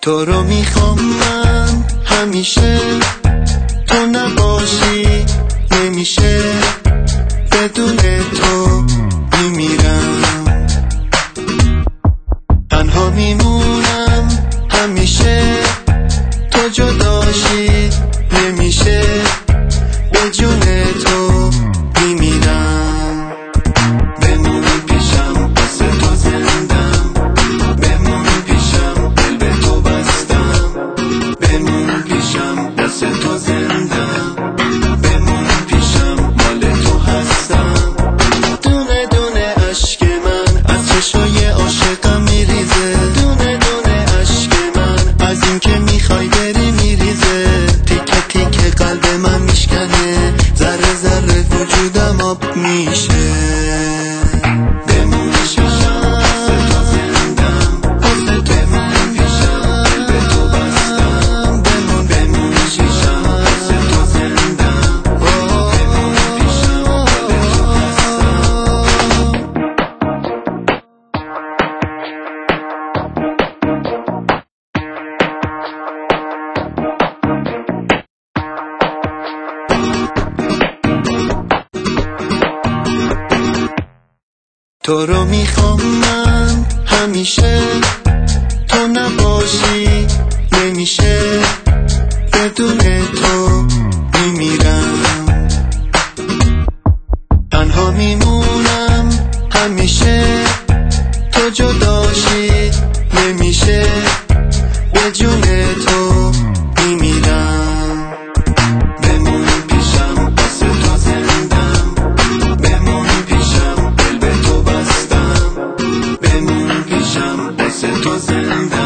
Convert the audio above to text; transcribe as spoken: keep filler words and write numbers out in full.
تو رو میخوام من همیشه، تو نباشی نمیشه، بدون تو میمیرم، تنها میمونم همیشه، تو جداشی نمیشه، به جون تو میمیرم. بمونی پیشم واسه تو زندم، بمونی پیشم دل به تو بستم، بمونی پیشم واسه تو زندم، بمونی پیشم مال تو هستم. دونه دونه عشق من از چشای عاشقم میریزه، دونه دونه عشق من از این که میخوای بری میریزه، تیکه تیکه قلب من میشکنه، ذره ذره وجودم آب میشه. تو رو میخوام من همیشه، تو نباشی نمیشه، بدون تو میمیرم، تنها میمونم همیشه، تو جداشی نمیشه، به جون تو میمیرم. بمونی پیشم واسه تو زندم، بمونی پیشم دل به تو بستم، بمونی پیشم واسه تو زندم.